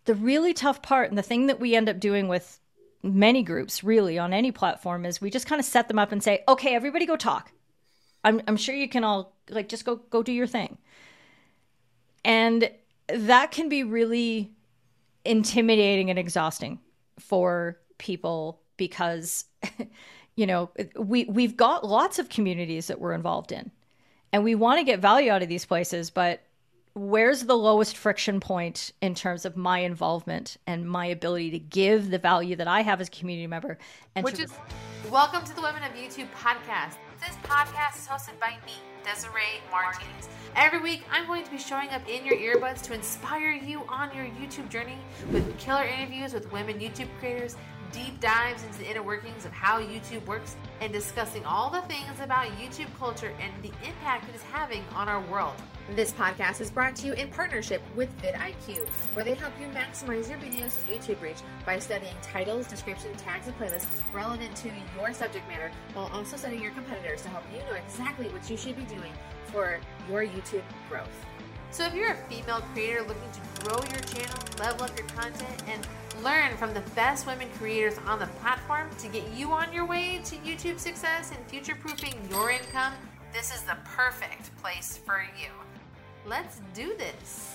the really tough part, and the thing that we end up doing with many groups really on any platform, is we just kind of set them up and say, okay, everybody go talk. I'm sure you can all like just go do your thing. And that can be really intimidating and exhausting for people because we've got lots of communities that we're involved in, and we want to get value out of these places, but where's the lowest friction point in terms of my involvement and my ability to give the value that I have as a community member? And welcome to the Women of YouTube podcast. This podcast is hosted by me, Desiree Martinez. Every week, I'm going to be showing up in your earbuds to inspire you on your YouTube journey with killer interviews with women YouTube creators, deep dives into the inner workings of how YouTube works, and discussing all the things about YouTube culture and the impact it is having on our world. This podcast is brought to you in partnership with vidIQ, where they help you maximize your video's YouTube reach by studying titles, description, tags, and playlists relevant to your subject matter, while also studying your competitors to help you know exactly what you should be doing for your YouTube growth. So if you're a female creator looking to grow your channel, level up your content, and learn from the best women creators on the platform to get you on your way to YouTube success and future-proofing your income, this is the perfect place for you. Let's do this.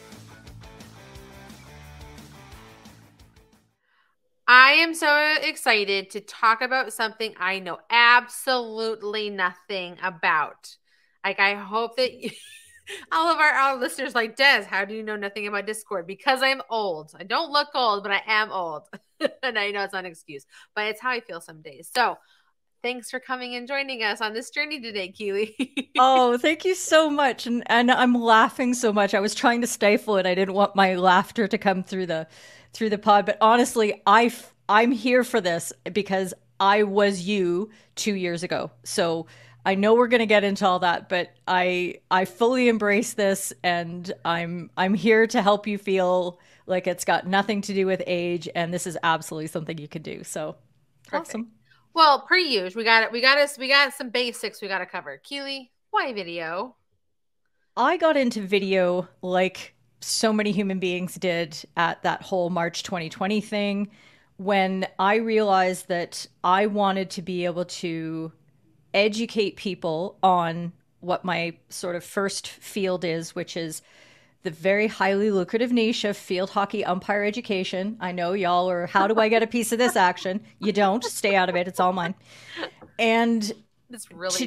I am so excited to talk about something I know absolutely nothing about. Like, I hope that all of our listeners like, Des, how do you know nothing about Discord? Because I'm old. I don't look old, but I am old. And I know it's not an excuse, but it's how I feel some days. So thanks for coming and joining us on this journey today, Keely. Oh, thank you so much. And I'm laughing so much. I was trying to stifle it. I didn't want my laughter to come through the pod. But honestly, I'm here for this because I was you 2 years ago. So I know we're going to get into all that, but I fully embrace this, and I'm here to help you feel like it's got nothing to do with age, and this is absolutely something you can do. So Perfect. Awesome. Well, per usual, we got some basics we got to cover. Keely, why video? I got into video like so many human beings did at that whole March 2020 thing, when I realized that I wanted to be able to educate people on what my sort of first field is, which is the very highly lucrative niche of field hockey umpire education. I know y'all are, how do I get a piece of this action? You don't. Stay out of it. It's all mine. And it's really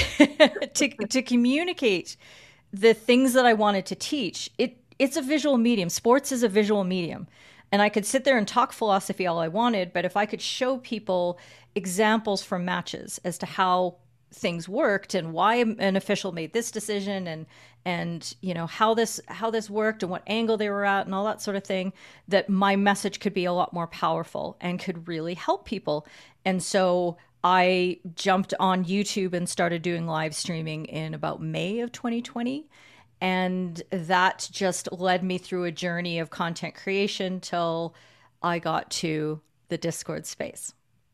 to communicate the things that I wanted to teach, it's a visual medium. Sports is a visual medium. And I could sit there and talk philosophy all I wanted, but if I could show people examples from matches as to how things worked and why an official made this decision and you know how this worked and what angle they were at and all that sort of thing, that my message could be a lot more powerful and could really help people. And so I jumped on YouTube and started doing live streaming in about May of 2020. And that just led me through a journey of content creation till I got to the Discord space.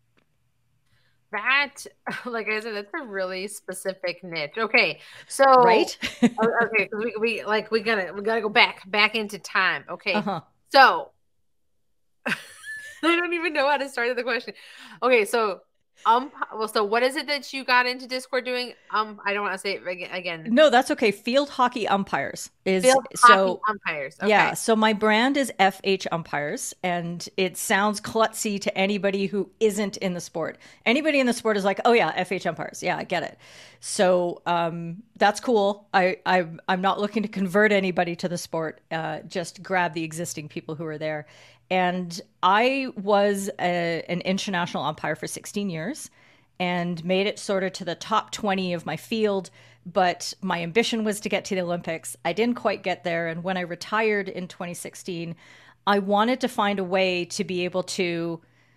That, like I said, that's a really specific niche. Okay, so right. Okay, we gotta go back into time. Okay, So I don't even know how to start the question. Okay, so so what is it that you got into Discord doing? I don't want to say it again. No, that's okay. Field hockey umpires is hockey umpires. Okay. Yeah. So my brand is FH Umpires, and it sounds klutzy to anybody who isn't in the sport. Anybody in the sport is like, oh yeah, FH Umpires. Yeah, I get it. So that's cool. I'm not looking to convert anybody to the sport. Just grab the existing people who are there. And I was an international umpire for 16 years and made it sort of to the top 20 of my field. But my ambition was to get to the Olympics. I didn't quite get there. And when I retired in 2016, I wanted to find a way to be able to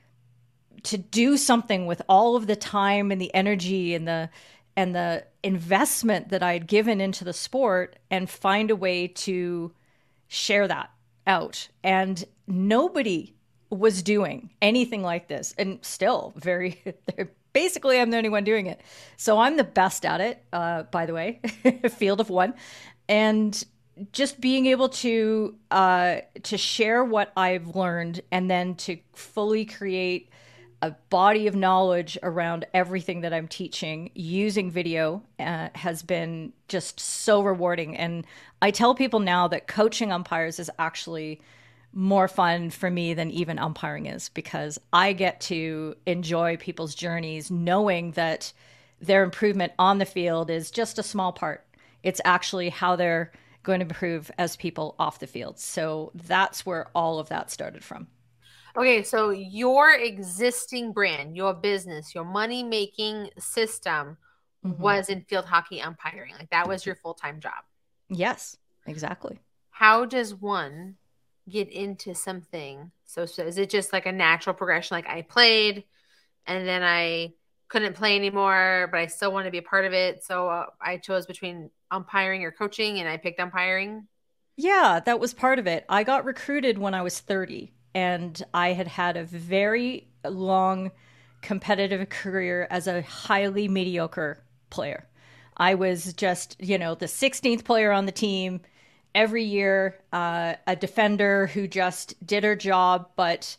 do something with all of the time and the energy and the investment that I had given into the sport, and find a way to share that out. And nobody was doing anything like this, and still basically I'm the only one doing it. So I'm the best at it, by the way, field of one. And just being able to share what I've learned and then to fully create a body of knowledge around everything that I'm teaching using video has been just so rewarding. And I tell people now that coaching umpires is actually more fun for me than even umpiring is, because I get to enjoy people's journeys knowing that their improvement on the field is just a small part. It's actually how they're going to improve as people off the field. So that's where all of that started from. Okay, so your existing brand, your business, your money-making system Mm-hmm. was in field hockey umpiring. Like that was your full-time job. Yes, exactly. How does one get into something? So is it just like a natural progression? Like I played and then I couldn't play anymore, but I still want to be a part of it. So I chose between umpiring or coaching, and I picked umpiring. Yeah, that was part of it. I got recruited when I was 30, and I had had a very long competitive career as a highly mediocre player. I was just, the 16th player on the team every year, a defender who just did her job. But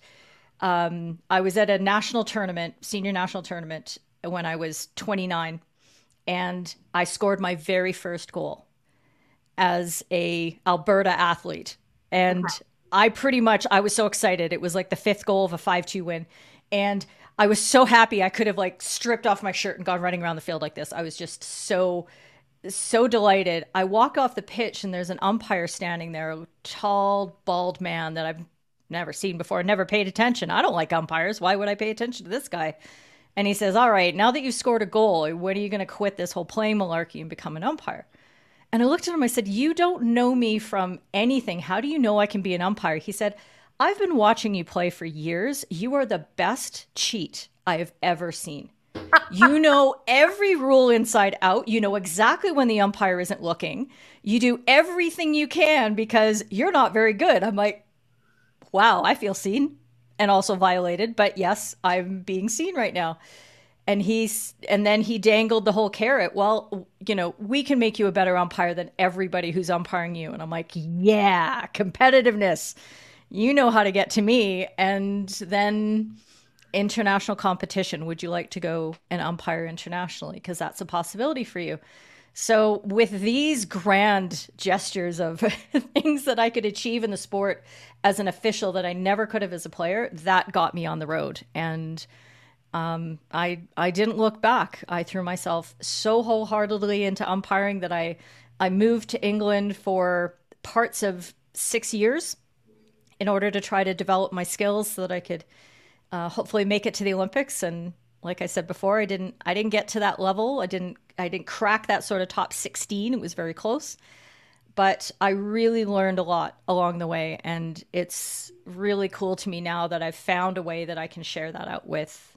I was at a national tournament, senior national tournament, when I was 29, and I scored my very first goal as a Alberta athlete. And I was so excited. It was like the fifth goal of a 5-2 win. And I was so happy I could have like stripped off my shirt and gone running around the field like this. I was just so delighted. I walk off the pitch and there's an umpire standing there, a tall, bald man that I've never seen before, never paid attention. I don't like umpires. Why would I pay attention to this guy? And he says, "All right, now that you've scored a goal, when are you going to quit this whole playing malarkey and become an umpire?" And I looked at him, I said, "You don't know me from anything. How do you know I can be an umpire?" He said, "I've been watching you play for years. You are the best cheat I have ever seen. You know every rule inside out. You know exactly when the umpire isn't looking. You do everything you can because you're not very good." I'm like, wow, I feel seen and also violated. But yes, I'm being seen right now. And then he dangled the whole carrot. "Well, we can make you a better umpire than everybody who's umpiring you." And I'm like, yeah, competitiveness. You know how to get to me. And then international competition. Would you like to go and umpire internationally? Because that's a possibility for you. So with these grand gestures of things that I could achieve in the sport as an official that I never could have as a player, that got me on the road. And I didn't look back. I threw myself so wholeheartedly into umpiring that I moved to England for parts of 6 years in order to try to develop my skills so that I could hopefully make it to the Olympics. And like I said before, I didn't get to that level. I didn't crack that sort of top 16. It was very close. But I really learned a lot along the way. And it's really cool to me now that I've found a way that I can share that out with,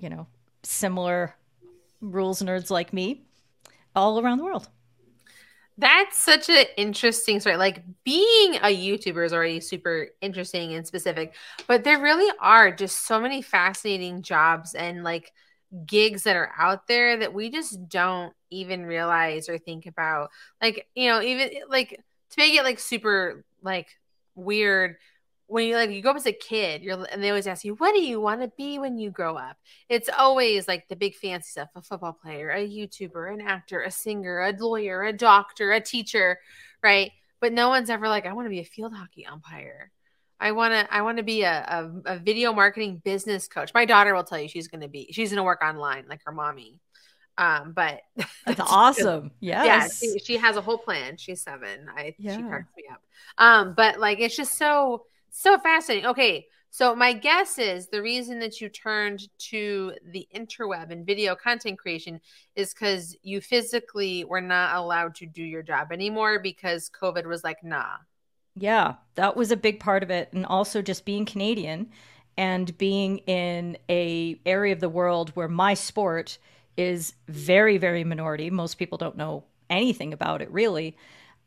similar rules nerds like me all around the world. That's such an interesting story. Like being a YouTuber is already super interesting and specific, but there really are just so many fascinating jobs and like gigs that are out there that we just don't even realize or think about. Like, even like to make it like super like weird, when you go up as a kid, and they always ask you, "What do you want to be when you grow up?" It's always like the big fancy stuff: a football player, a YouTuber, an actor, a singer, a lawyer, a doctor, a teacher, right? But no one's ever like, "I want to be a field hockey umpire. I want to be a video marketing business coach." My daughter will tell you she's going to work online like her mommy. But that's awesome. Yes. Yeah, she has a whole plan. She's 7. She cracks me up. But like it's just so fascinating. Okay, so my guess is the reason that you turned to the interweb and video content creation is because you physically were not allowed to do your job anymore because COVID was like, nah. Yeah, that was a big part of it. And also just being Canadian and being in a area of the world where my sport is very, very minority. Most people don't know anything about it, really.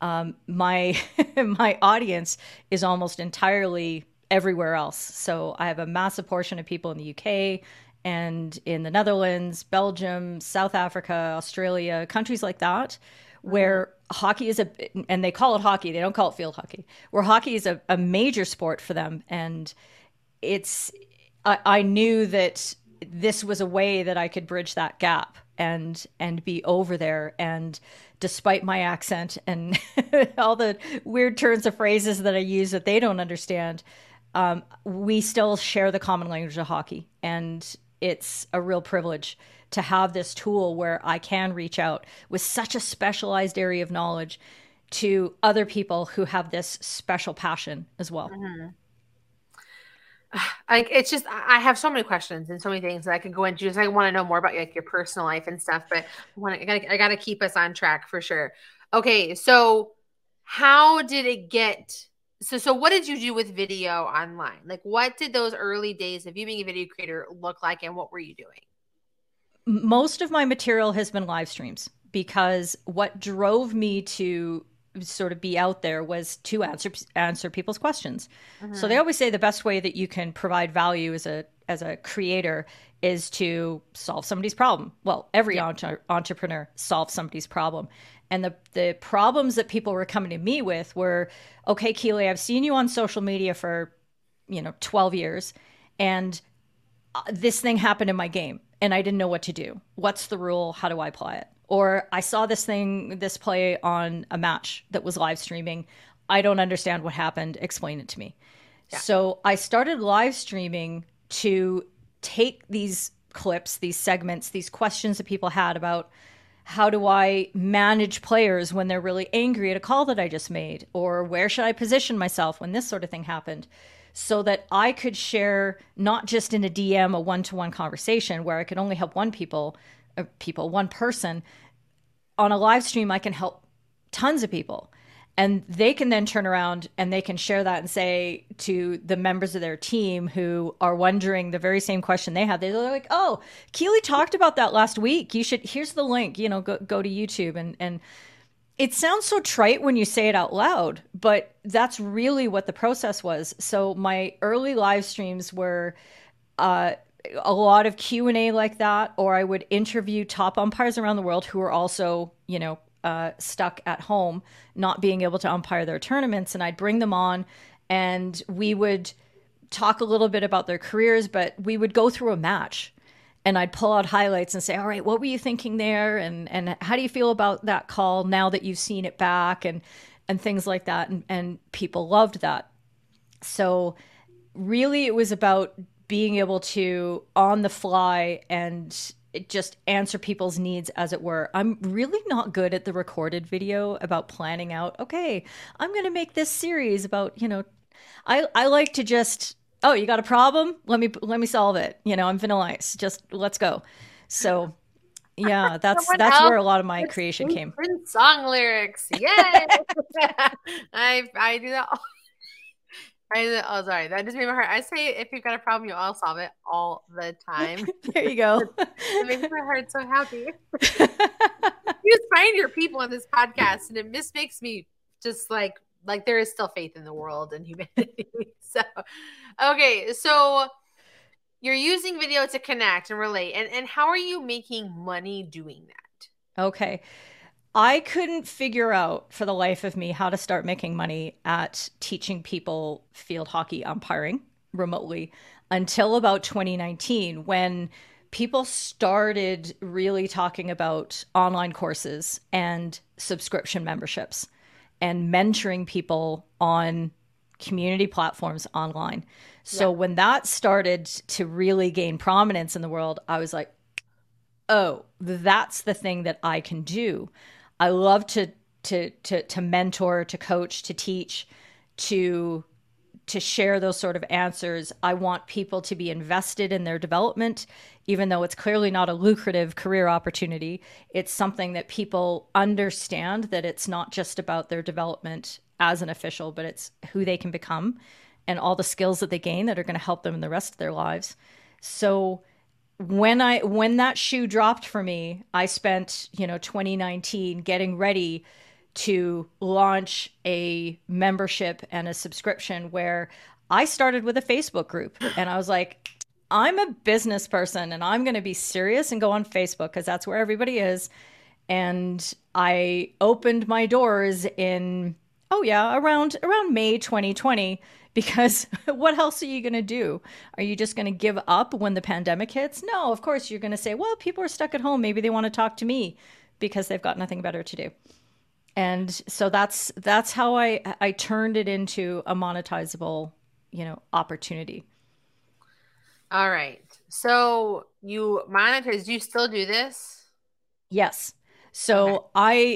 My my audience is almost entirely everywhere else. So I have a massive portion of people in the UK and in the Netherlands, Belgium, South Africa, Australia, countries like that, where hockey is and they call it hockey, they don't call it field hockey, where hockey is a major sport for them. And I knew that this was a way that I could bridge that gap and be over there. And despite my accent and all the weird turns of phrases that I use that they don't understand, we still share the common language of hockey. And it's a real privilege to have this tool where I can reach out with such a specialized area of knowledge to other people who have this special passion as well. Mm-hmm. It's just, I have so many questions and so many things that I could go into. Just I want to know more about like your personal life and stuff, but I gotta keep us on track for sure. Okay, so how did it get? So what did you do with video online? Like, what did those early days of you being a video creator look like, and what were you doing? Most of my material has been live streams, because what drove me to sort of be out there was to answer people's questions. Mm-hmm. So they always say the best way that you can provide value as a creator is to solve somebody's problem. Well, every entrepreneur solves somebody's problem. And the problems that people were coming to me with were, okay, Keely, I've seen you on social media for, 12 years, and this thing happened in my game and I didn't know what to do. What's the rule? How do I apply it? Or I saw this play on a match that was live streaming. I don't understand what happened. Explain it to me. Yeah. So I started live streaming to take these clips, these segments, these questions that people had about how do I manage players when they're really angry at a call that I just made, or where should I position myself when this sort of thing happened, so that I could share not just in a DM, a one-to-one conversation where I could only help one person. On a live stream, I can help tons of people, and they can then turn around and they can share that and say to the members of their team who are wondering the very same question they had. They're like, "Oh, Keely talked about that last week. Here's the link, go to YouTube." And it sounds so trite when you say it out loud, but that's really what the process was. So my early live streams were, a lot of Q&A like that, or I would interview top umpires around the world who were also, stuck at home, not being able to umpire their tournaments. And I'd bring them on and we would talk a little bit about their careers, but we would go through a match and I'd pull out highlights and say, all right, what were you thinking there? And how do you feel about that call now that you've seen it back, and things like that. And people loved that. So really it was about being able to, on the fly, and just answer people's needs, as it were. I'm really not good at the recorded video about planning out, okay, I'm going to make this series about, I like to just, oh, you got a problem? Let me solve it. I'm Vanilla Ice. Just let's go. So yeah, that's where a lot of my creation came. Song lyrics. Yay! I do that. Oh, sorry. That just made my heart. I say, if you've got a problem, you'll solve it all the time. There you go. It makes my heart so happy. You just find your people on this podcast, and it just makes me just like there is still faith in the world and humanity. So, okay. So you're using video to connect and relate. And how are you making money doing that? Okay. I couldn't figure out for the life of me how to start making money at teaching people field hockey umpiring remotely until about 2019, when people started really talking about online courses and subscription memberships and mentoring people on community platforms online. So when that started to really gain prominence in the world, I was like, oh, that's the thing that I can do. I love to mentor, to coach, to teach, to share those sort of answers. I want people to be invested in their development, even though it's clearly not a lucrative career opportunity. It's something that people understand, that it's not just about their development as an official, but it's who they can become and all the skills that they gain that are going to help them in the rest of their lives. So when that shoe dropped for me, I spent, 2019 getting ready to launch a membership and a subscription, where I started with a Facebook group, and I was like, I'm a business person and I'm going to be serious and go on Facebook because that's where everybody is. And I opened my doors in, around May 2020, because what else are you going to do? Are you just going to give up when the pandemic hits? No, of course you're going to say, well, people are stuck at home. Maybe they want to talk to me because they've got nothing better to do. And so that's how I turned it into a monetizable, opportunity. All right. So you monetize. Do you still do this? Yes. So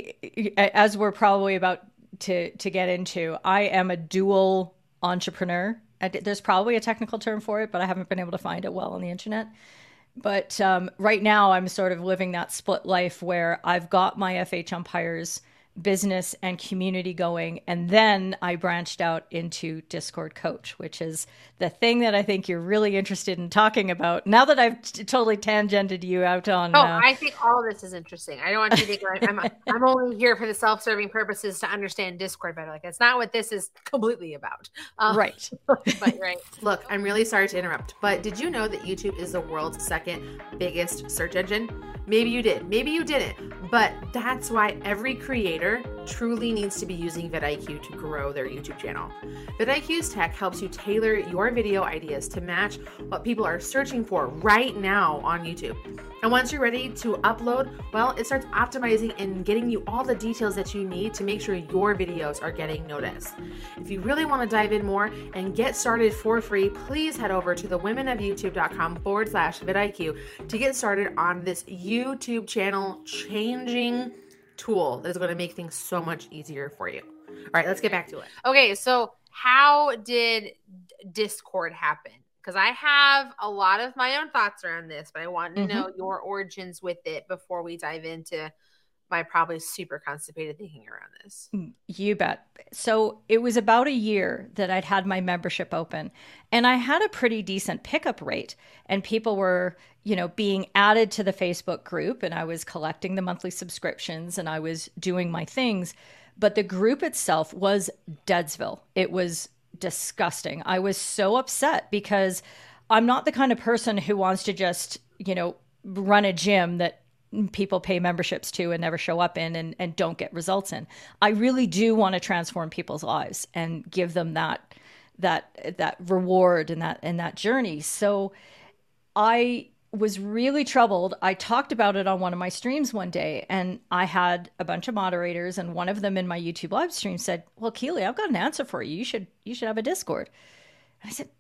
as we're probably about to get into, I am a dual entrepreneur. There's probably a technical term for it, but I haven't been able to find it well on the internet. But right now, I'm sort of living that split life where I've got my FH Umpires business and community going. And then I branched out into Discord Coach, which is the thing that I think you're really interested in talking about. Now that I've totally tangented you out on... I think all this is interesting. I don't want you to think I'm only here for the self-serving purposes to understand Discord better. Like, that's not what this is completely about. Right. But right. Look, I'm really sorry to interrupt, but did you know that YouTube is the world's second biggest search engine? Maybe you did, maybe you didn't, but that's why every creator truly needs to be using vidIQ to grow their YouTube channel. vidIQ's tech helps you tailor your video ideas to match what people are searching for right now on YouTube. And once you're ready to upload, well, it starts optimizing and getting you all the details that you need to make sure your videos are getting noticed. If you really want to dive in more and get started for free, please head over to thewomenofyoutube.com/vidIQ to get started on this YouTube channel changing tool that is going to make things so much easier for you. All right, let's get back to it. Okay, so how did Discord happen? Because I have a lot of my own thoughts around this, but I want to know your origins with it before we dive into my probably super constipated thinking around this. You bet. So it was about a year that I'd had my membership open, and I had a pretty decent pickup rate, and people were, being added to the Facebook group, and I was collecting the monthly subscriptions and I was doing my things. But the group itself was Deadsville. It was disgusting. I was so upset because I'm not the kind of person who wants to just, run a gym that people pay memberships to and never show up in and don't get results in. I really do want to transform people's lives and give them that reward and that journey. So I was really troubled. I talked about it on one of my streams one day, and I had a bunch of moderators, and one of them in my YouTube live stream said, well, Keely, I've got an answer for you. You should have a Discord. And I said,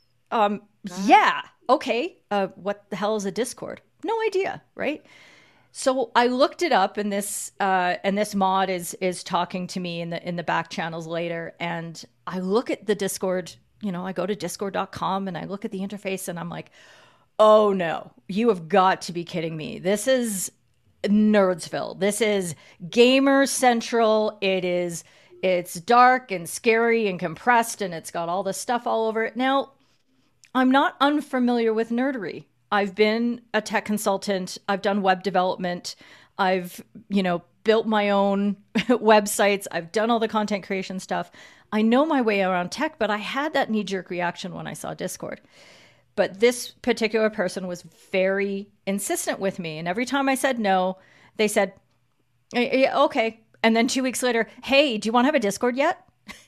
yeah, okay. What the hell is a Discord? No idea. Right. So I looked it up, and this mod is talking to me in the back channels later. And I look at the Discord, I go to discord.com and I look at the interface and I'm like, oh no, you have got to be kidding me. This is Nerdsville. This is gamer central. It's dark and scary and compressed, and it's got all this stuff all over it. Now, I'm not unfamiliar with nerdery. I've been a tech consultant. I've done web development. I've, built my own websites. I've done all the content creation stuff. I know my way around tech, but I had that knee-jerk reaction when I saw Discord. But this particular person was very insistent with me. And every time I said no, they said, okay. And then 2 weeks later, hey, do you want to have a Discord yet?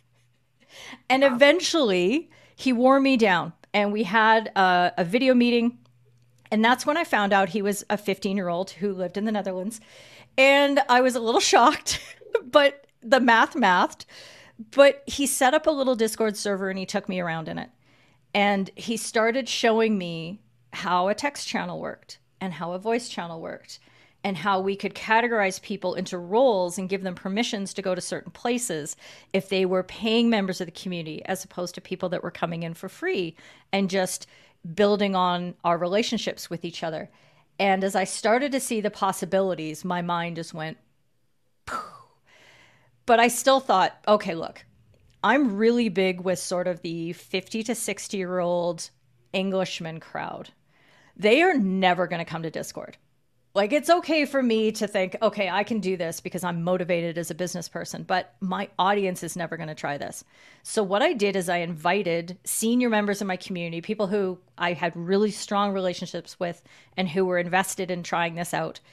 And eventually he wore me down, and we had a video meeting. And that's when I found out he was a 15-year-old who lived in the Netherlands. And I was a little shocked, but the mathed. But he set up a little Discord server and he took me around in it. And he started showing me how a text channel worked and how a voice channel worked and how we could categorize people into roles and give them permissions to go to certain places if they were paying members of the community, as opposed to people that were coming in for free and just building on our relationships with each other. And as I started to see the possibilities, my mind just went, poof. But I still thought, okay, look, I'm really big with sort of the 50 to 60-year-old Englishman crowd. They are never going to come to Discord. Like, it's okay for me to think, okay, I can do this because I'm motivated as a business person, but my audience is never going to try this. So what I did is I invited senior members of my community, people who I had really strong relationships with and who were invested in trying this out.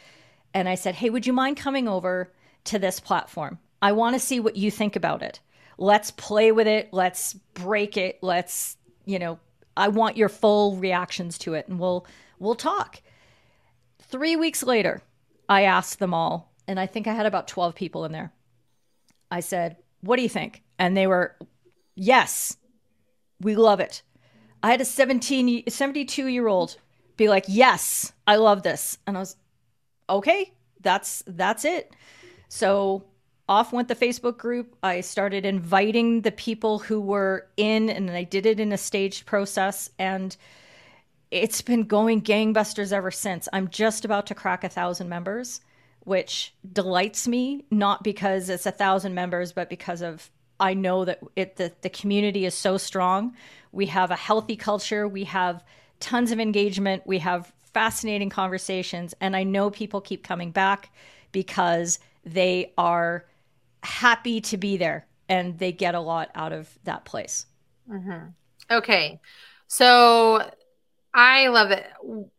And I said, hey, would you mind coming over to this platform? I want to see what you think about it. Let's play with it. Let's break it. Let's, I want your full reactions to it, and we'll talk. 3 weeks later, I asked them all, and I think I had about 12 people in there. I said, what do you think? And they were, yes, we love it. I had a 72-year-old be like, yes, I love this. And I was, okay, that's it. So off went the Facebook group. I started inviting the people who were in, and I did it in a staged process. And it's been going gangbusters ever since. I'm just about to crack 1,000 members, which delights me, not because it's 1,000 members, but because of I know that the community is so strong. We have a healthy culture. We have tons of engagement. We have fascinating conversations. And I know people keep coming back because they are happy to be there and they get a lot out of that place. Mm-hmm. Okay. So I love it.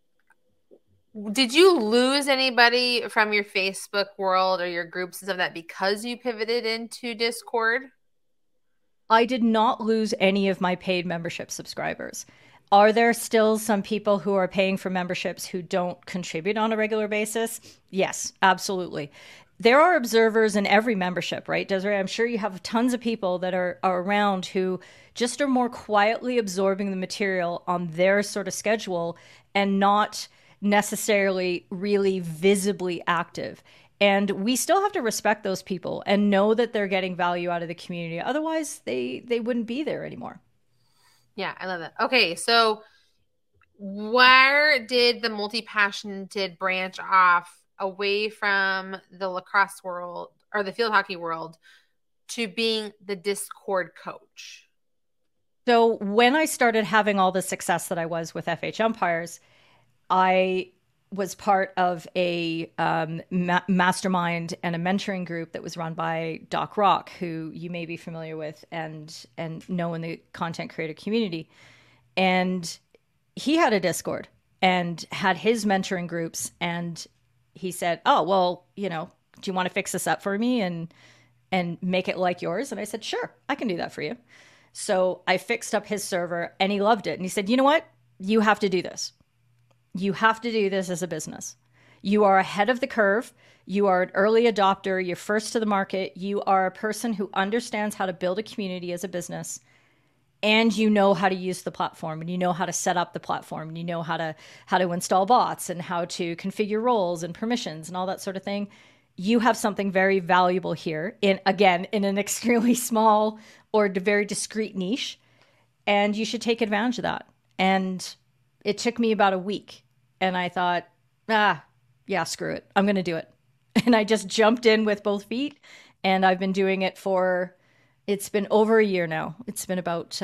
Did you lose anybody from your Facebook world or your groups and stuff like that because you pivoted into Discord? I did not lose any of my paid membership subscribers. Are there still some people who are paying for memberships who don't contribute on a regular basis? Yes, absolutely. There are observers in every membership, right, Desiree? I'm sure you have tons of people that are around who just are more quietly absorbing the material on their sort of schedule and not necessarily really visibly active. And we still have to respect those people and know that they're getting value out of the community. Otherwise, they wouldn't be there anymore. Yeah, I love that. Okay, so where did the multi-passionate branch off away from the lacrosse world or the field hockey world to being the Discord coach? So when I started having all the success that I was with FH Umpires, I was part of a mastermind and a mentoring group that was run by Doc Rock, who you may be familiar with and know in the content creator community. And he had a Discord and had his mentoring groups. And he said, oh, well, do you want to fix this up for me and make it like yours? And I said, sure, I can do that for you. So I fixed up his server and he loved it. And he said, you know what? You have to do this. You have to do this as a business. You are ahead of the curve. You are an early adopter. You're first to the market. You are a person who understands how to build a community as a business. And you know how to use the platform, and you know how to set up the platform, and you know how to install bots and how to configure roles and permissions and all that sort of thing. You have something very valuable here in an extremely small or very discrete niche, and you should take advantage of that. And it took me about a week, and I thought, yeah, screw it. I'm going to do it. And I just jumped in with both feet, and I've been doing it it's been over a year now. It's been about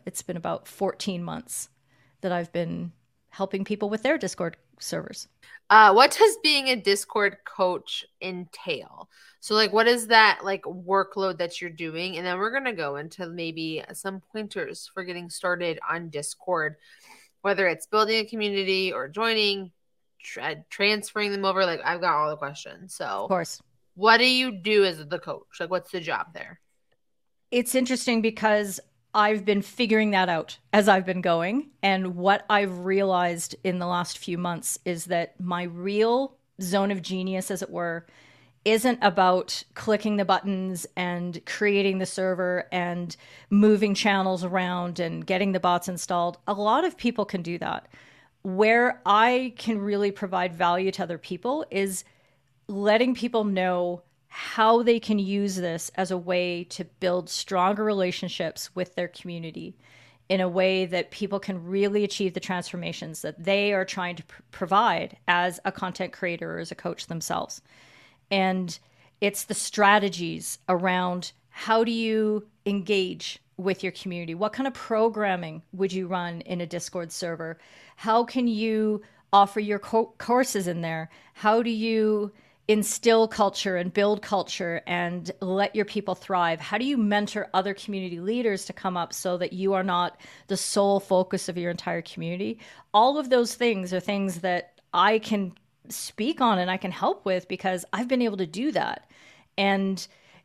14 months that I've been helping people with their Discord servers. What does being a Discord coach entail? So what is that workload that you're doing? And then we're going to go into maybe some pointers for getting started on Discord, whether it's building a community or joining, transferring them over. I've got all the questions. So of course, what do you do as the coach? What's the job there? It's interesting because I've been figuring that out as I've been going. And what I've realized in the last few months is that my real zone of genius, as it were, isn't about clicking the buttons and creating the server and moving channels around and getting the bots installed. A lot of people can do that. Where I can really provide value to other people is letting people know how they can use this as a way to build stronger relationships with their community in a way that people can really achieve the transformations that they are trying to provide as a content creator or as a coach themselves. And it's the strategies around how do you engage with your community? What kind of programming would you run in a Discord server? How can you offer your courses in there? How do you instill culture and build culture and let your people thrive? How do you mentor other community leaders to come up so that you are not the sole focus of your entire community? All of those things are things that I can speak on and I can help with because I've been able to do that. And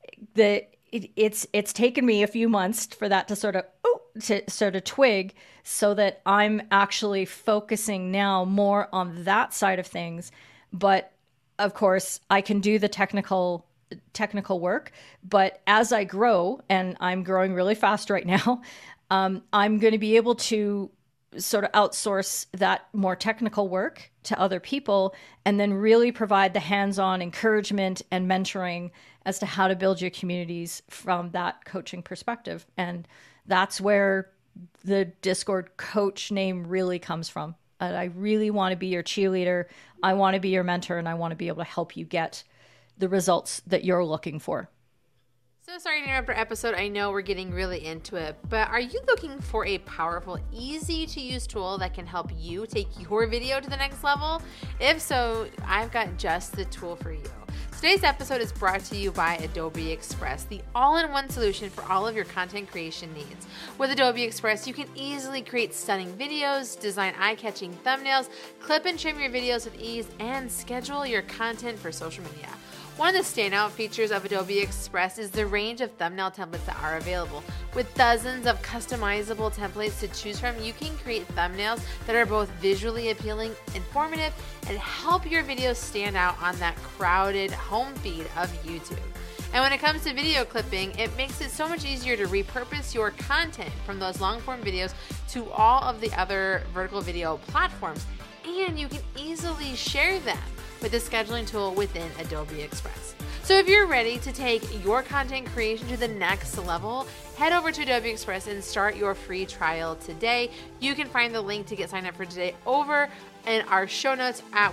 it's taken me a few months for that to sort of twig, so that I'm actually focusing now more on that side of things. But of course, I can do the technical work, but as I grow, and I'm growing really fast right now, I'm going to be able to sort of outsource that more technical work to other people, and then really provide the hands-on encouragement and mentoring as to how to build your communities from that coaching perspective. And that's where the Discord coach name really comes from. I really want to be your cheerleader. I want to be your mentor, and I want to be able to help you get the results that you're looking for. So sorry to interrupt our episode. I know we're getting really into it, but are you looking for a powerful, easy to use tool that can help you take your video to the next level? If so, I've got just the tool for you. Today's episode is brought to you by Adobe Express, the all-in-one solution for all of your content creation needs. With Adobe Express, you can easily create stunning videos, design eye-catching thumbnails, clip and trim your videos with ease, and schedule your content for social media. One of the standout features of Adobe Express is the range of thumbnail templates that are available. With dozens of customizable templates to choose from, you can create thumbnails that are both visually appealing, informative, and help your videos stand out on that crowded home feed of YouTube. And when it comes to video clipping, it makes it so much easier to repurpose your content from those long-form videos to all of the other vertical video platforms, and you can easily share them with the scheduling tool within Adobe Express. So if you're ready to take your content creation to the next level, head over to Adobe Express and start your free trial today. You can find the link to get signed up for today over in our show notes at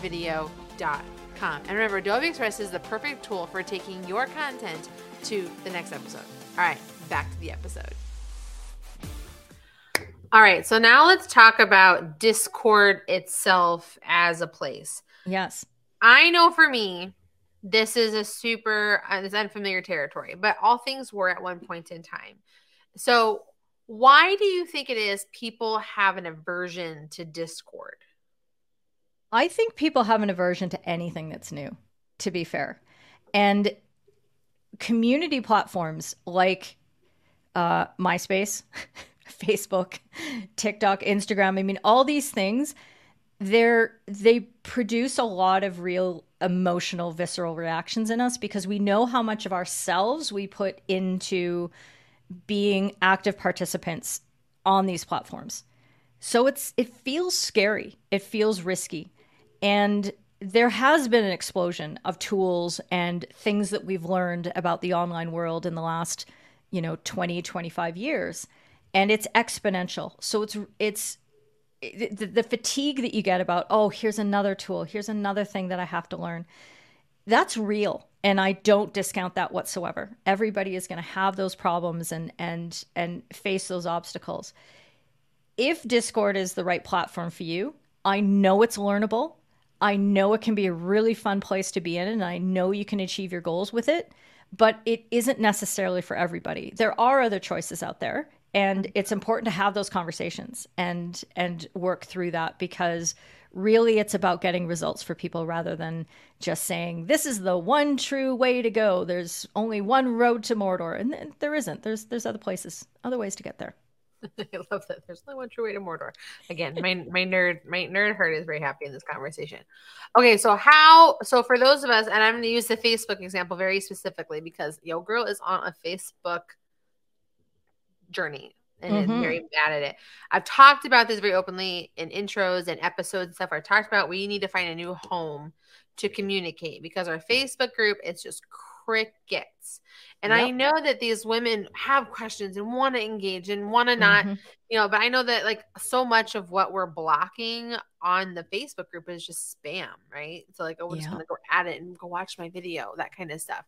womenofvideo.com. And remember, Adobe Express is the perfect tool for taking your content to the next episode. All right, back to the episode. All right, so now let's talk about Discord itself as a place. Yes. I know for me, this is this unfamiliar territory, but all things were at one point in time. So why do you think it is people have an aversion to Discord? I think people have an aversion to anything that's new, to be fair. And community platforms like MySpace, Facebook, TikTok, Instagram, I mean, all these things, they produce a lot of real emotional, visceral reactions in us because we know how much of ourselves we put into being active participants on these platforms. So it feels scary. It feels risky. And there has been an explosion of tools and things that we've learned about the online world in the last, 20, 25 years. And it's exponential. So it's the fatigue that you get about, oh, here's another tool, here's another thing that I have to learn. That's real. And I don't discount that whatsoever. Everybody is going to have those problems and face those obstacles. If Discord is the right platform for you, I know it's learnable. I know it can be a really fun place to be in, and I know you can achieve your goals with it, but it isn't necessarily for everybody. There are other choices out there. And it's important to have those conversations and work through that, because really it's about getting results for people rather than just saying, this is the one true way to go. There's only one road to Mordor. And there isn't. There's other places, other ways to get there. I love that. There's only one true way to Mordor. Again, my nerd heart is very happy in this conversation. Okay, so for those of us, and I'm going to use the Facebook example very specifically because Yo Girl is on a Facebook journey and is very bad at it. I've talked about this very openly in intros and episodes and stuff where I talked about we need to find a new home to communicate because our Facebook group is just crickets. And I know that these women have questions and want to engage and want to not, but I know that like so much of what we're blocking on the Facebook group is just spam, right? So like, we're just going to go at it and go watch my video, that kind of stuff.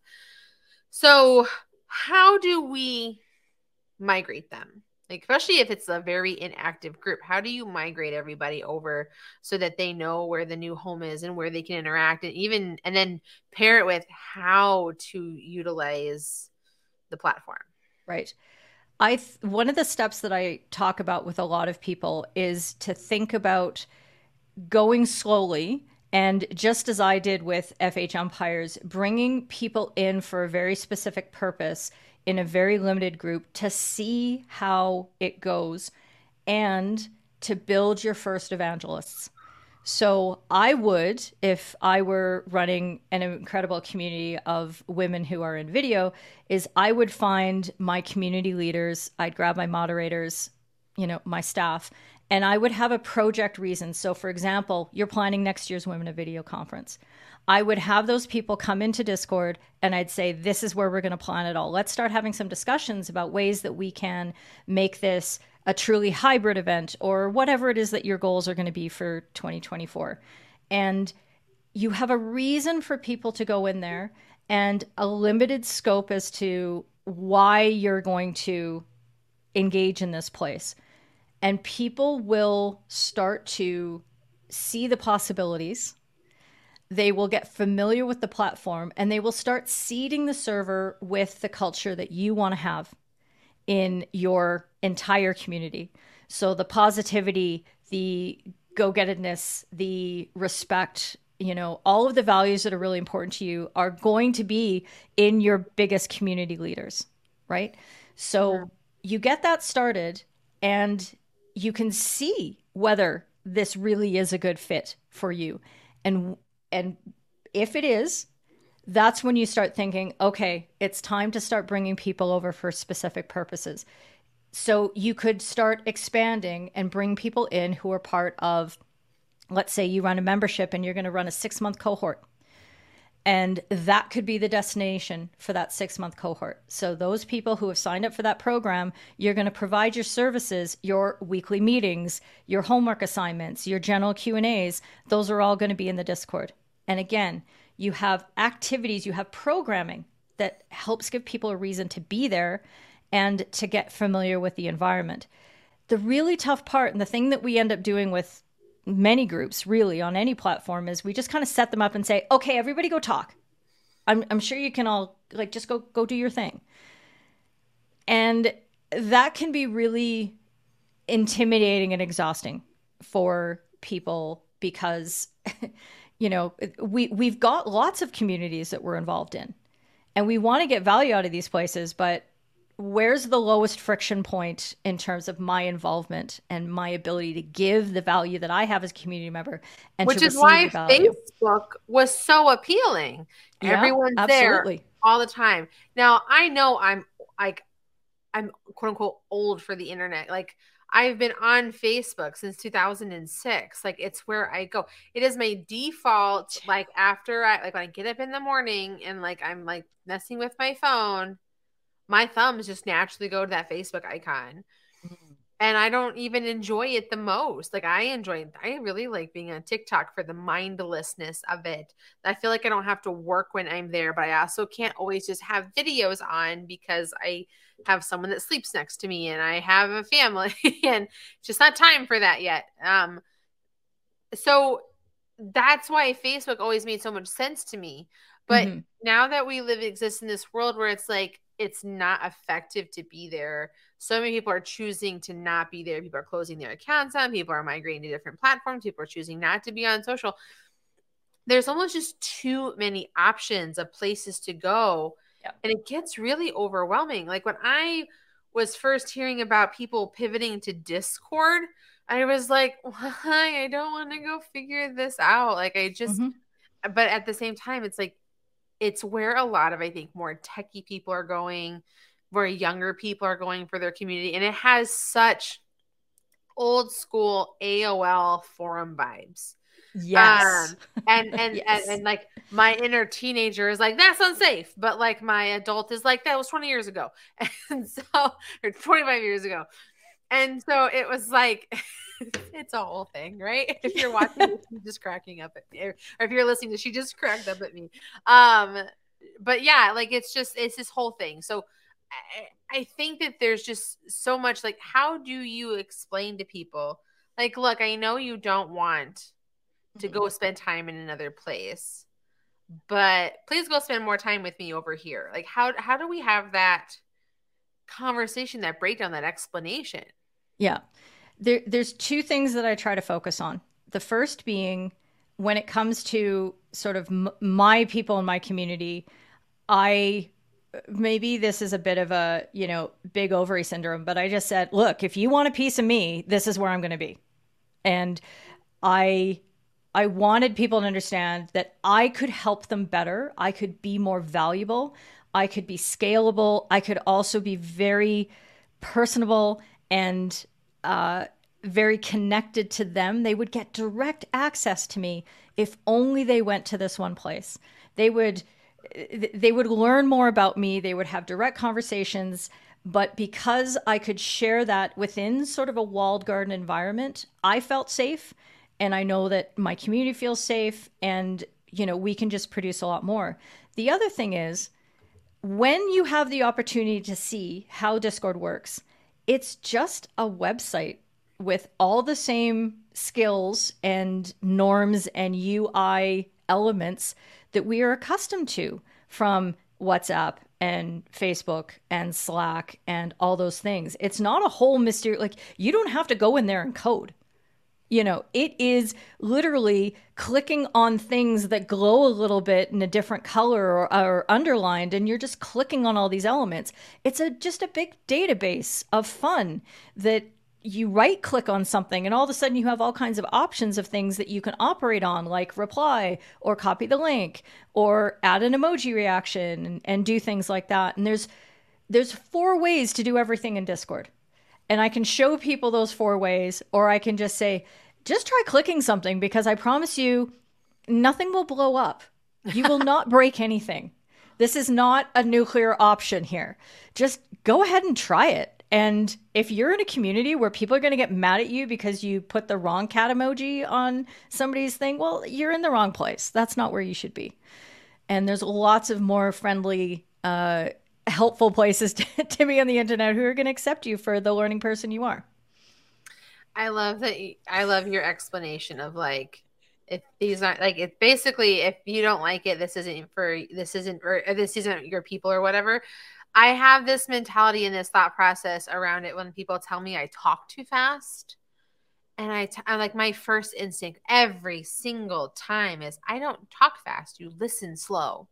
So how do we migrate them? Like, especially if it's a very inactive group, how do you migrate everybody over so that they know where the new home is and where they can interact, and then pair it with how to utilize the platform? Right. One of the steps that I talk about with a lot of people is to think about going slowly And just as I did with FH umpires, bringing people in for a very specific purpose in a very limited group to see how it goes and to build your first evangelists. So I would, if I were running an incredible community of women who are in video, is I would find my community leaders, I'd grab my moderators, my staff, and I would have a project reason. So for example, you're planning next year's Women of Video conference. I would have those people come into Discord and I'd say, this is where we're going to plan it all. Let's start having some discussions about ways that we can make this a truly hybrid event or whatever it is that your goals are going to be for 2024. And you have a reason for people to go in there and a limited scope as to why you're going to engage in this place. And people will start to see the possibilities. They will get familiar with the platform and they will start seeding the server with the culture that you want to have in your entire community. So the positivity, the go-gettedness, the respect, all of the values that are really important to you are going to be in your biggest community leaders, right? So you get that started and you can see whether this really is a good fit for you. And if it is, that's when you start thinking, okay, it's time to start bringing people over for specific purposes. So you could start expanding and bring people in who are part of, let's say you run a membership and you're going to run a 6-month cohort. And that could be the destination for that 6-month cohort. So those people who have signed up for that program, you're going to provide your services, your weekly meetings, your homework assignments, your general Q&As. Those are all going to be in the Discord. And again, you have activities, you have programming that helps give people a reason to be there and to get familiar with the environment. The really tough part, and the thing that we end up doing with many groups really on any platform, is we just kind of set them up and say, okay, everybody go talk. I'm sure you can all just go do your thing. And that can be really intimidating and exhausting for people because we've got lots of communities that we're involved in and we want to get value out of these places, but where's the lowest friction point in terms of my involvement and my ability to give the value that I have as a community member and which to is why receive the value? Facebook was so appealing. Yeah, everyone's absolutely. there all the time. Now I know I'm quote unquote old for the internet. I've been on Facebook since 2006. It's where I go. It is my default. After when I get up in the morning and I'm messing with my phone, my thumbs just naturally go to that Facebook icon. And I don't even enjoy it the most. I really like being on TikTok for the mindlessness of it. I feel like I don't have to work when I'm there, but I also can't always just have videos on because I have someone that sleeps next to me and I have a family and it's just not time for that yet. So that's why Facebook always made so much sense to me. But now that we exist in this world where it's not effective to be there. So many people are choosing to not be there. People are closing their accounts on. People are migrating to different platforms. People are choosing not to be on social. There's almost just too many options of places to go. Yep. And it gets really overwhelming. When I was first hearing about people pivoting to Discord, I was like, why? I don't want to go figure this out. But at the same time, it's where a lot of, I think, more techie people are going, where younger people are going for their community. And it has such old school AOL forum vibes. Yes. And my inner teenager is that's unsafe. But my adult is that was 20 years ago. And so, or 25 years ago. And so it was it's a whole thing, right? If you're watching this, she's just cracking up at me. Or if you're listening to, she just cracked up at me. But yeah, it's this whole thing. So I think that there's just so much, how do you explain to people, look, I know you don't want to go spend time in another place, but please go spend more time with me over here. How do we have that conversation, that breakdown, that explanation? Yeah. There's two things that I try to focus on. The first being, when it comes to sort of my people in my community, I maybe this is a bit of a, big ovary syndrome, but I just said, look, if you want a piece of me, this is where I'm going to be. And I I wanted people to understand that I could help them better. I could be more valuable. I could be scalable. I could also be very personable and very connected to them. They would get direct access to me if only they went to this one place. They would learn more about me. They would have direct conversations. But because I could share that within sort of a walled garden environment, I felt safe. And I know that my community feels safe. And, we can just produce a lot more. The other thing is, when you have the opportunity to see how Discord works, it's just a website with all the same skills and norms and UI elements that we are accustomed to from WhatsApp and Facebook and Slack and all those things. It's not a whole mystery. Like, you don't have to go in there and code. It is literally clicking on things that glow a little bit in a different color or underlined, and you're just clicking on all these elements. It's just a big database of fun that you right click on something and all of a sudden you have all kinds of options of things that you can operate on, like reply or copy the link or add an emoji reaction and do things like that. And there's 4 ways to do everything in Discord. And I can show people those 4 ways, or I can just say, just try clicking something, because I promise you nothing will blow up. You will not break anything. This is not a nuclear option here. Just go ahead and try it. And if you're in a community where people are going to get mad at you because you put the wrong cat emoji on somebody's thing, well, you're in the wrong place. That's not where you should be. And there's lots of more friendly, helpful places to be on the internet who are going to accept you for the learning person you are. I love that. I love your explanation of like, if these aren't like, it's basically, if you don't like it, this isn't your people or whatever. I have this mentality and this thought process around it when people tell me I talk too fast. And I'm like, my first instinct every single time is, I don't talk fast. You listen slow.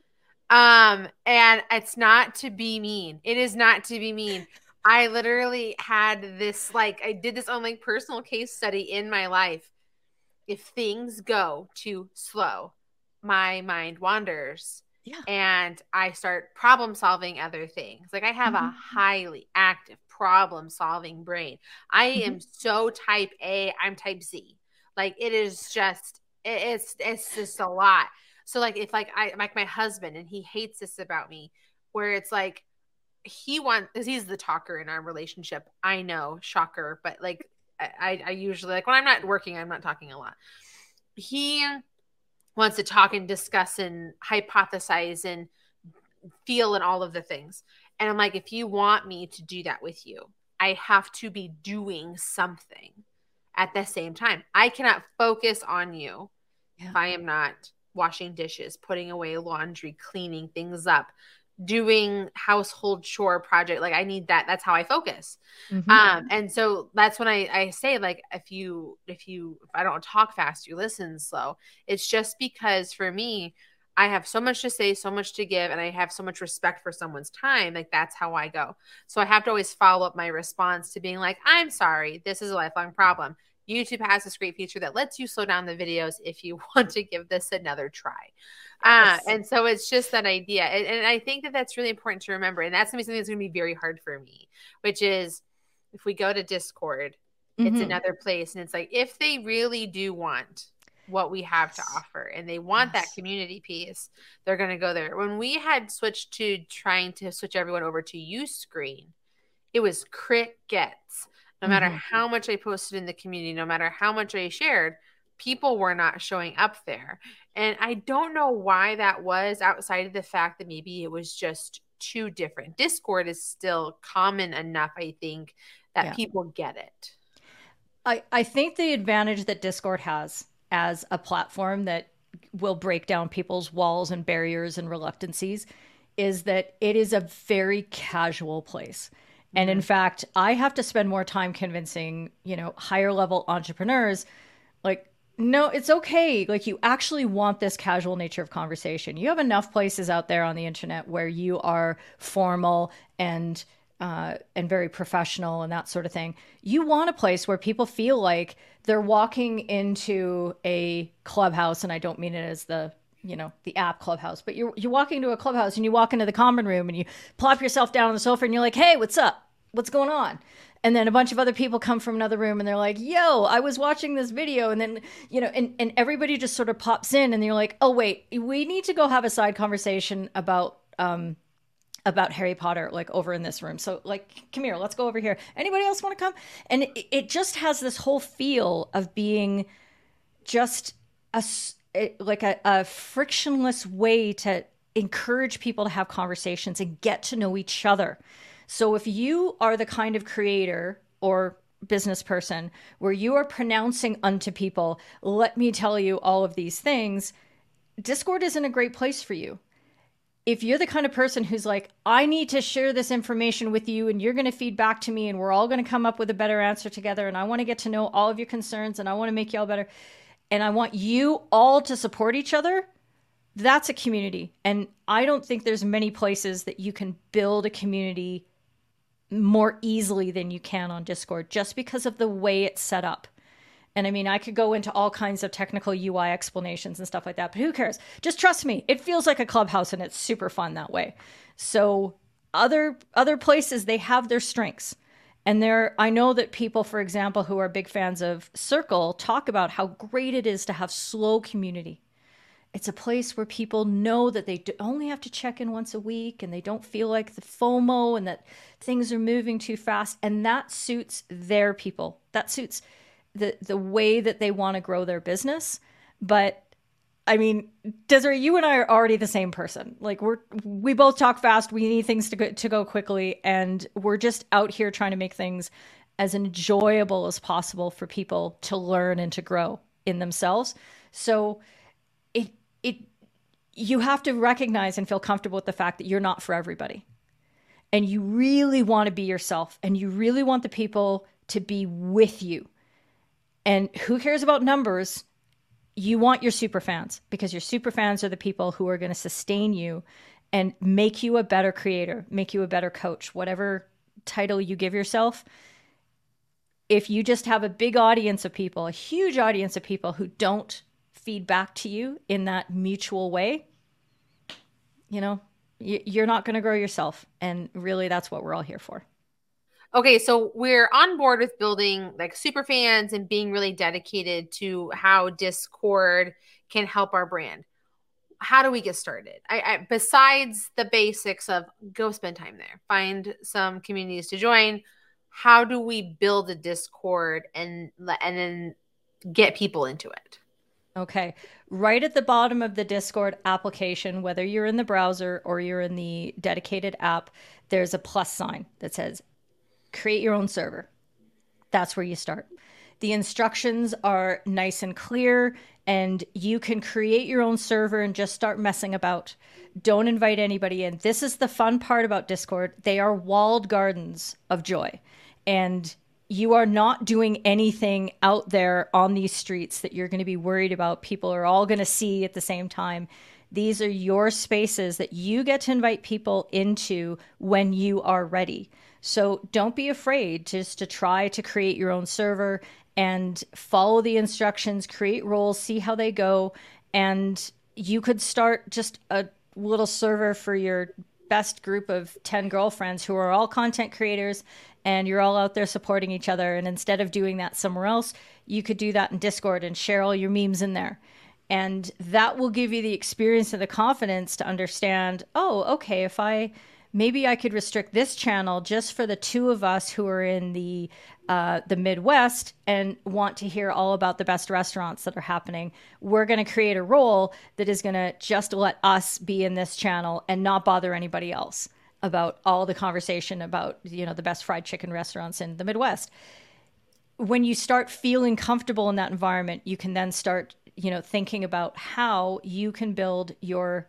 And it's not to be mean. It is not to be mean. I literally had this, like, I did this on like personal case study in my life. If things go too slow, my mind wanders. Yeah. And I start problem solving other things. Like, I have a highly active problem solving brain. I am so type A, I'm type Z. Like, it is just, it's just a lot. So like, if like my husband, and he hates this about me, where it's like, because he's the talker in our relationship. I know, shocker. But like, I usually, like, when I'm not working, I'm not talking a lot. He wants to talk and discuss and hypothesize and feel and all of the things. And I'm like, if you want me to do that with you, I have to be doing something at the same time. I cannot focus on you if I am not washing dishes, putting away laundry, cleaning things up, doing household chore project. Like, I need that. That's how I focus. And so that's when I say, like, if I don't talk fast, you listen slow. It's just because for me, I have so much to say, so much to give, and I have so much respect for someone's time. Like, that's how I go. So I have to always follow up my response to being like, I'm sorry, this is a lifelong problem. YouTube has this great feature that lets you slow down the videos if you want to give this another try. And so it's just that idea. And I think that that's really important to remember. And that's going to be something that's going to be very hard for me, which is, if we go to Discord, it's another place. And it's like, if they really do want what we have to offer and they want that community piece, they're going to go there. When we had switched to trying to switch everyone over to Uscreen, it was crickets. No matter how much I posted in the community, no matter how much I shared, people were not showing up there. And I don't know why that was, outside of the fact that maybe it was just too different. Discord is still common enough, I think, that people get it. I think the advantage that Discord has as a platform that will break down people's walls and barriers and reluctancies is that it is a very casual place. And in fact, I have to spend more time convincing, higher level entrepreneurs, like, No, it's okay. Like, you actually want this casual nature of conversation. You have enough places out there on the internet where you are formal and very professional and that sort of thing. You want a place where people feel like they're walking into a clubhouse, and I don't mean it as the app clubhouse, but you're walking into a clubhouse and you walk into the common room and you plop yourself down on the sofa and you're like, "Hey, what's up? What's going on?" And then a bunch of other people come from another room and they're like, "Yo, I was watching this video." And then, and everybody just sort of pops in and you're like, "Oh, wait, we need to go have a side conversation about Harry Potter, like over in this room. So, like, come here, let's go over here. Anybody else want to come?" And it just has this whole feel of being just a frictionless way to encourage people to have conversations and get to know each other. So if you are the kind of creator or business person where you are pronouncing unto people, "Let me tell you all of these things," Discord isn't a great place for you. If you're the kind of person who's like, "I need to share this information with you and you're going to feed back to me and we're all going to come up with a better answer together, and I want to get to know all of your concerns and I want to make you all better and I want you all to support each other," that's a community. And I don't think there's many places that you can build a community more easily than you can on Discord, just because of the way it's set up. And I mean, I could go into all kinds of technical UI explanations and stuff like that, but who cares? Just trust me. It feels like a clubhouse and it's super fun that way. So other places, they have their strengths. And I know that people, for example, who are big fans of Circle talk about how great it is to have slow community. It's a place where people know that they only have to check in once a week and they don't feel like the FOMO and that things are moving too fast. And that suits their people. That suits the way that they want to grow their business. But I mean, Desiree, you and I are already the same person. Like, we both talk fast. We need things to go quickly. And we're just out here trying to make things as enjoyable as possible for people to learn and to grow in themselves. So you have to recognize and feel comfortable with the fact that you're not for everybody. And you really want to be yourself, and you really want the people to be with you. And who cares about numbers? You want your super fans, because your super fans are the people who are going to sustain you and make you a better creator, make you a better coach, whatever title you give yourself. If you just have a big audience of people, a huge audience of people who don't feed back to you in that mutual way, you're not going to grow yourself. And really, that's what we're all here for. Okay, so we're on board with building like super fans and being really dedicated to how Discord can help our brand. How do we get started? I besides the basics of go spend time there, find some communities to join, how do we build a Discord and then get people into it? Okay. Right at the bottom of the Discord application, whether you're in the browser or you're in the dedicated app, there's a plus sign that says create your own server. That's where you start. The instructions are nice and clear, and you can create your own server and just start messing about. Don't invite anybody in. This is the fun part about Discord. They are walled gardens of joy. And you are not doing anything out there on these streets that you're going to be worried about people are all going to see at the same time. These are your spaces that you get to invite people into when you are ready. So don't be afraid just to try to create your own server and follow the instructions, create roles, see how they go. And you could start just a little server for your best group of 10 girlfriends who are all content creators, and you're all out there supporting each other. And instead of doing that somewhere else, you could do that in Discord and share all your memes in there. And that will give you the experience and the confidence to understand, oh, okay, maybe I could restrict this channel just for the two of us who are in the Midwest and want to hear all about the best restaurants that are happening. We're going to create a role that is going to just let us be in this channel and not bother anybody else about all the conversation about, the best fried chicken restaurants in the Midwest. When you start feeling comfortable in that environment, you can then start, thinking about how you can build your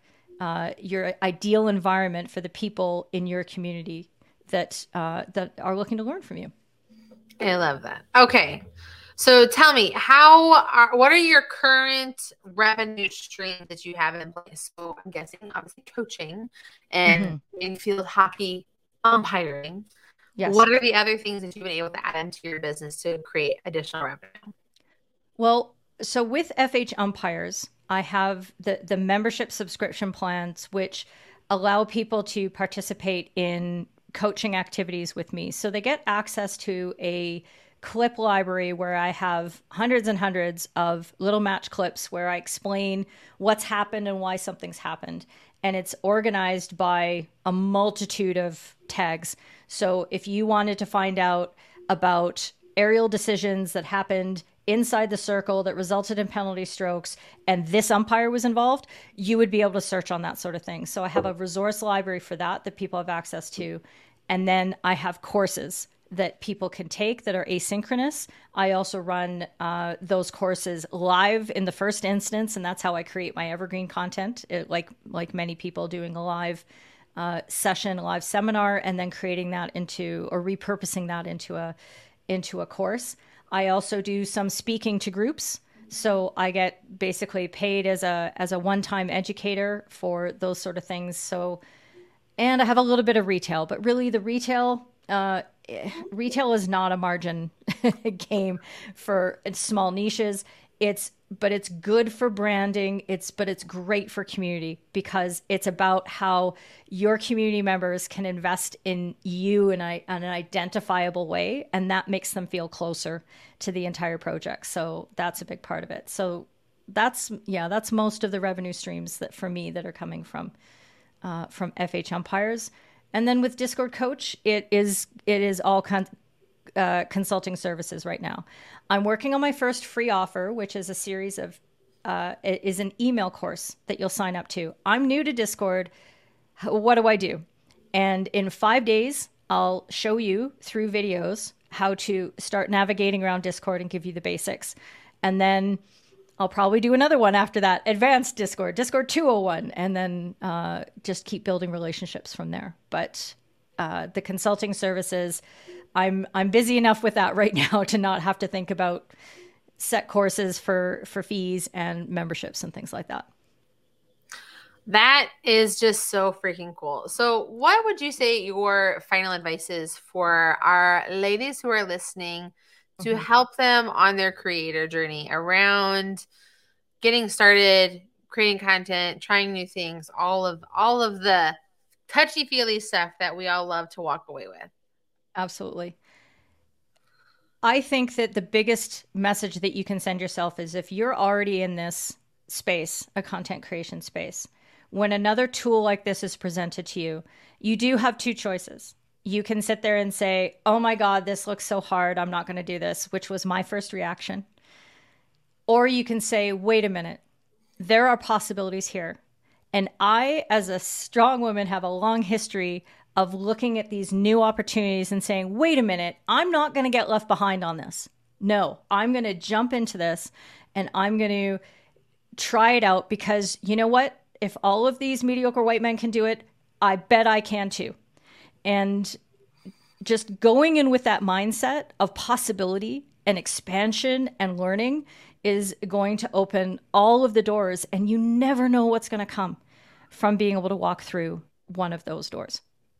ideal environment for the people in your community that are looking to learn from you. I love that. Okay. So tell me, what are your current revenue streams that you have in place? So I'm guessing obviously coaching and Hmm. infield hockey umpiring. Yes. What are the other things that you've been able to add into your business to create additional revenue? Well, so with FH Umpires, I have the membership subscription plans, which allow people to participate in coaching activities with me. So they get access to a clip library where I have hundreds and hundreds of little match clips where I explain what's happened and why something's happened. And it's organized by a multitude of tags. So if you wanted to find out about aerial decisions that happened inside the circle that resulted in penalty strokes and this umpire was involved, you would be able to search on that sort of thing. So I have a resource library for that people have access to. And then I have courses that people can take that are asynchronous. I also run those courses live in the first instance, and that's how I create my evergreen content. Like many people, doing a live session, a live seminar, and then creating that into or repurposing that into a course. I also do some speaking to groups. So I get basically paid as a one-time educator for those sort of things. So, and I have a little bit of retail, but really the retail is not a margin game for small niches. But it's good for branding. But it's great for community because it's about how your community members can invest in you in an identifiable way, and that makes them feel closer to the entire project. So that's a big part of it. So that's most of the revenue streams that for me that are coming from FH Umpires. And then with Discord Coach, it is all consulting services right now. I'm working on my first free offer, which is a series of it is an email course that you'll sign up to. I'm new to Discord. What do I do? And in 5 days, I'll show you through videos how to start navigating around Discord and give you the basics. And then I'll probably do another one after that, advanced Discord 201, and then just keep building relationships from there. But the consulting services, I'm busy enough with that right now to not have to think about set courses for fees and memberships and things like that. That is just so freaking cool. So what would you say your final advice is for our ladies who are listening to help them on their creator journey around getting started, creating content, trying new things, all of the touchy-feely stuff that we all love to walk away with? Absolutely. I think that the biggest message that you can send yourself is if you're already in this space, a content creation space, when another tool like this is presented to you, you do have two choices. You can sit there and say, oh my God, this looks so hard. I'm not going to do this, which was my first reaction. Or you can say, wait a minute, there are possibilities here. And I, as a strong woman, have a long history of looking at these new opportunities and saying, wait a minute, I'm not going to get left behind on this. No, I'm going to jump into this and I'm going to try it out because you know what? If all of these mediocre white men can do it, I bet I can too. And just going in with that mindset of possibility and expansion and learning is going to open all of the doors, and you never know what's going to come from being able to walk through one of those doors.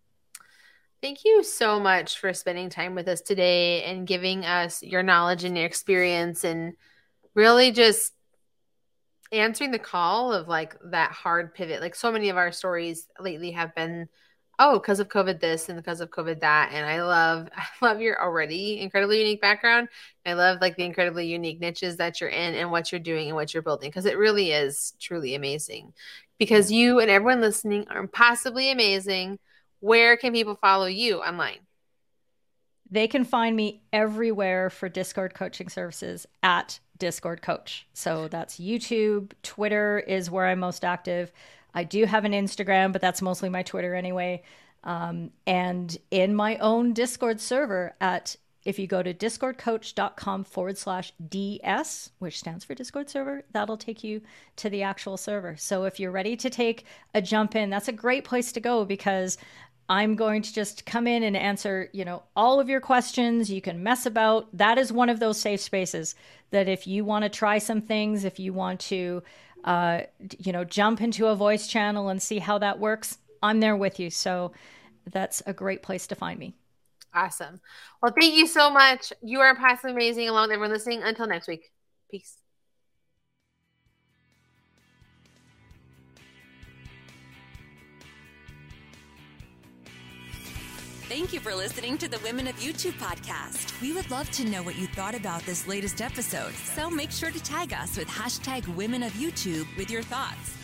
Thank you so much for spending time with us today and giving us your knowledge and your experience and really just answering the call of like that hard pivot. Like so many of our stories lately have been, oh, because of COVID this and because of COVID that. And I love your already incredibly unique background. I love like the incredibly unique niches that you're in and what you're doing and what you're building, because it really is truly amazing. Because you and everyone listening are possibly amazing. Where can people follow you online? They can find me everywhere for Discord coaching services at Discord Coach. So that's YouTube. Twitter is where I'm most active. I do have an Instagram, but that's mostly my Twitter anyway. And in my own Discord server if you go to discordcoach.com/DS, which stands for Discord server, that'll take you to the actual server. So if you're ready to take a jump in, that's a great place to go because I'm going to just come in and answer, all of your questions. You can mess about. That is one of those safe spaces that if you want to try some things, if you want to, jump into a voice channel and see how that works, I'm there with you. So that's a great place to find me. Awesome. Well, thank you so much. You are absolutely amazing, along with everyone listening. Until next week. Peace. Thank you for listening to the Women of YouTube podcast. We would love to know what you thought about this latest episode, so make sure to tag us with #WomenOfYouTube with your thoughts.